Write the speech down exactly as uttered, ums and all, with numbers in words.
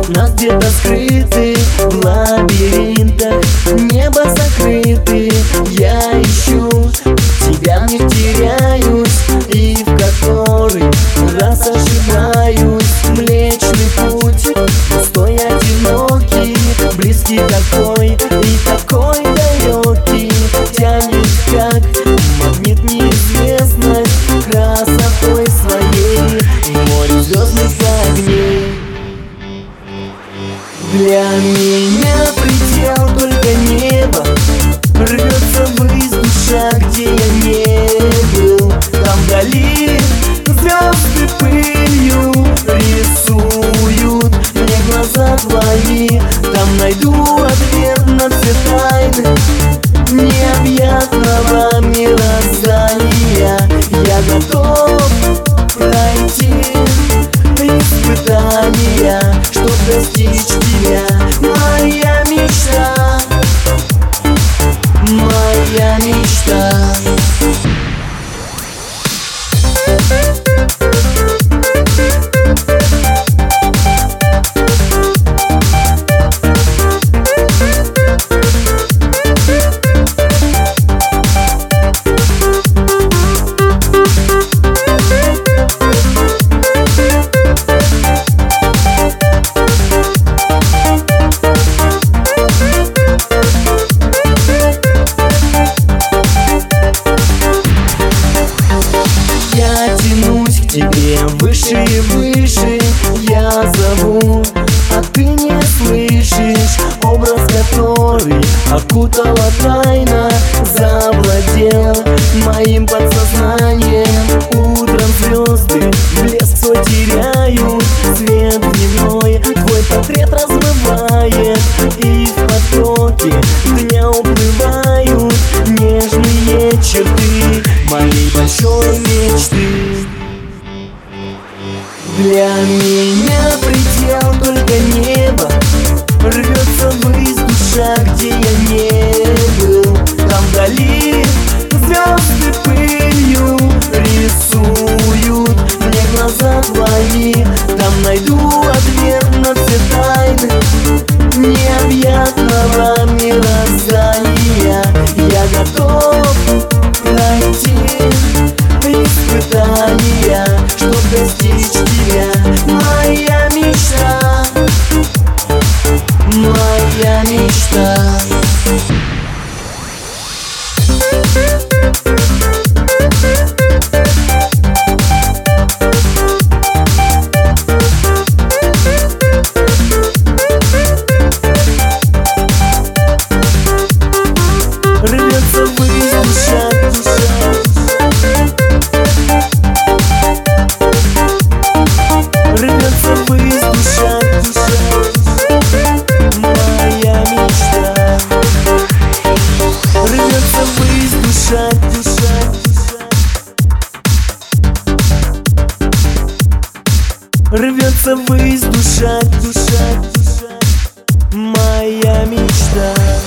нас где-то скрыты в лабиринтах, небо закрыты. Я ищу тебя, в них теряюсь, и в который раз ошибаюсь. Млечный путь, пустой, одинокий, близкий такой и такой далекий. Тянет как магнит неизвестность красотой своей, море звездных огней. Для меня предел только небо, рвется ввысь душа, где я не был. Там вдали звезды пылью рисуют мне глаза твои. Там найду ответ на все тайны необъятного мироздания. Я готов пройти испытания, чтоб достичь тебя. Моя мечта, моя мечта. Тебе выше и выше я зову, а ты не слышишь. Образ, который окутала тайна, завладел моим подсознанием. Утром звезды блеск свой теряют, свет дневной твой портрет размывает, и в потоке дня уплывают нежные черты моей большой мечты. Для меня предел только небо, рвется ввысь душа, где я не был. Там вдали звезды пылью рисуют мне глаза твои. Там найду ответ на все тайны необъятного мироздания. Я готов пройти испытания, чтоб достичь тебя. Моя мечта, моя мечта. Рвется ввысь душа, душа. Рвется ввысь душа, душа. Моя мечта. Рвется ввысь душа, душа, душа. Рвется ввысь душа, душа, душа. Моя мечта.